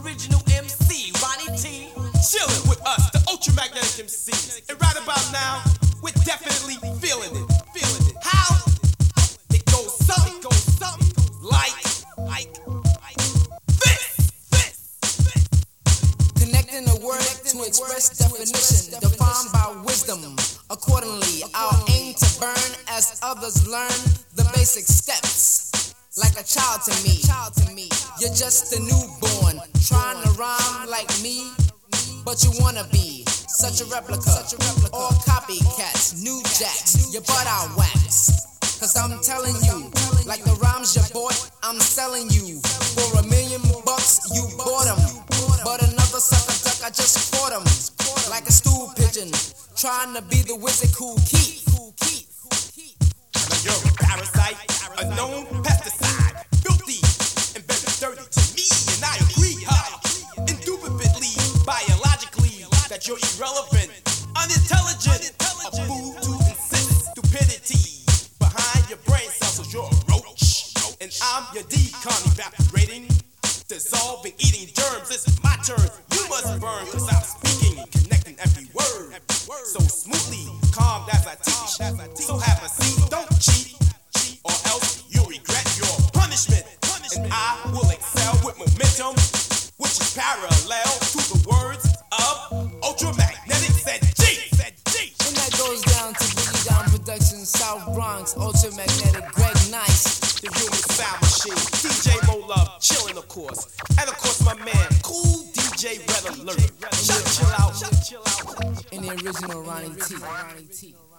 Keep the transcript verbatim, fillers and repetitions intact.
original M C, Ronnie T. Chillin' with us, the Ultramagnetic M Cs. And right about now, we're definitely feeling it. Feeling it. How? It goes something, goes something like, like, like this, this, this. Connecting a word to express definition, defined by wisdom. Accordingly, our aim to burn as others learn the basic steps. Like a child to me, you're just a newborn, trying to rhyme like me, but you wanna be such a replica, all copycats, new jacks, your butt I wax. Cause I'm telling you, like the rhymes you bought, I'm selling you. For a million bucks, you bought them, but another sucker duck, I just fought him. Like a stool pigeon, trying to be the wizard cool keep. You're a parasite, a known pesticide, filthy and very dirty to me, and I agree, huh? Indubitably, biologically, that you're irrelevant, unintelligent, a fool to insist stupidity behind your brain cells, so you're a roach, and I'm your decon evaporating, dissolving, eating germs. It's my turn, you must burn, cause I'm speaking and connecting every word, so smoothly, calm as I teach, so have a seat, don't cheat, or else you'll regret your punishment. And I will excel with momentum, which is parallel to the words of Ultramagnetic said G. And that goes down to Boogie Down Productions, South Bronx, Ultramagnetic, Greg Nice, the human sound machine, D J Mo Love, chillin' of course, and of course my man, Cool D J Red Alert. Chill out, chill out. and the original Ronnie T.